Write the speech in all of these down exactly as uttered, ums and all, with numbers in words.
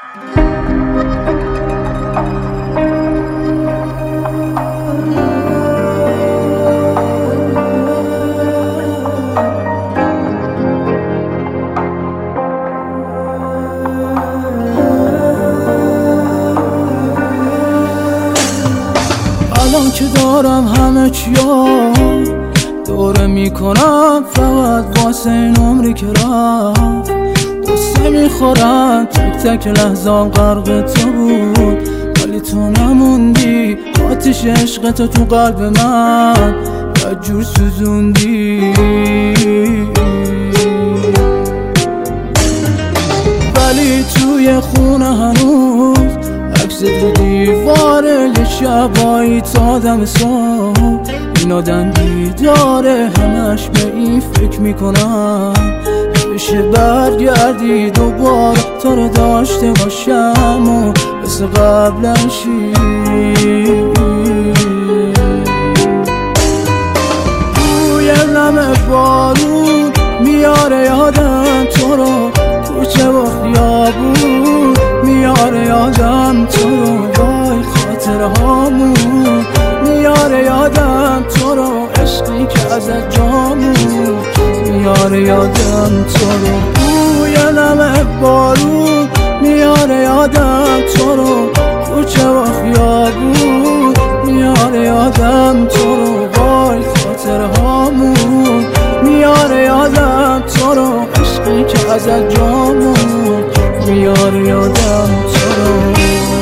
الان که دارم همه چیا دوره میکنم فقط واسه این عمری که رفت. قصه میخورم تک تک لحظام غرق تو بود، ولی تو نموندی. آتش عشق تو تو قلب من بدجور سوزوندی، ولی توی خونه هنوز عکست رو دیواره. یه شبایی تا دم صبح این آدم بیداره، همش به این فکر میکنم بشه برگردی دوباره تا رو داشته باشم و مثل قبلا شی. روی نم بارون میاره یادم تو رو، کوچه و خیابون میاره یادم تو رو، وای خاطره هامون میاره یادم تو رو، عشقی که ازت جامون میاره یادم تو رو. روی نم بارون میاره یادم تو رو، کوچه و خیابون میاره یادم تو رو، وای خاطره هامون میاره یادم تو رو، عشقی که ازت جامون میاره یادم تو رو.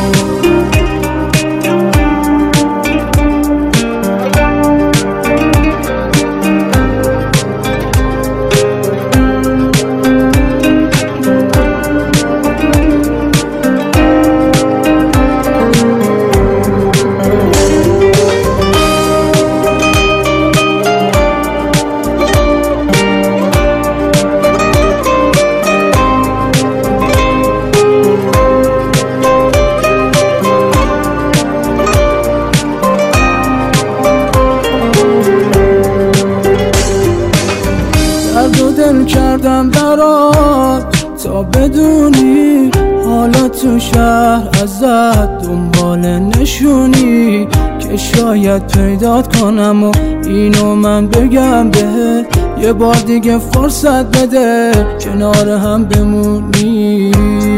دل کردم برات تا بدونی حالا تو شهر ازت دنبال نشونی که شاید پیدات کنم و اینو من بگم بهت یه بار دیگه فرصت بده کنار هم بمونی.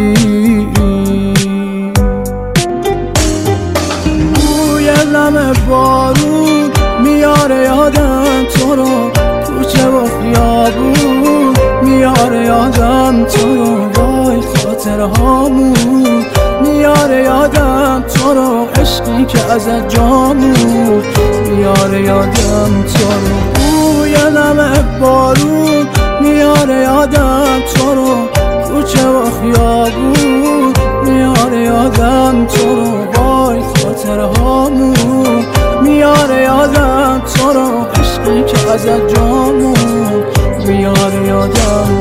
روی نم بارون میاره یادم تو رو، کوچه و خیابون میاره یادم تو رو، وای خاطره هامون میاره یادم تو رو، عشقی که ازت جامون میاره یادم تو رو. روی نم بارون میاره یادم تو رو، کوچه و خیابون میاره یادم تو رو، وای خاطره هامون میاره یادم تو رو، عشقی که ازت جامون میاره یادم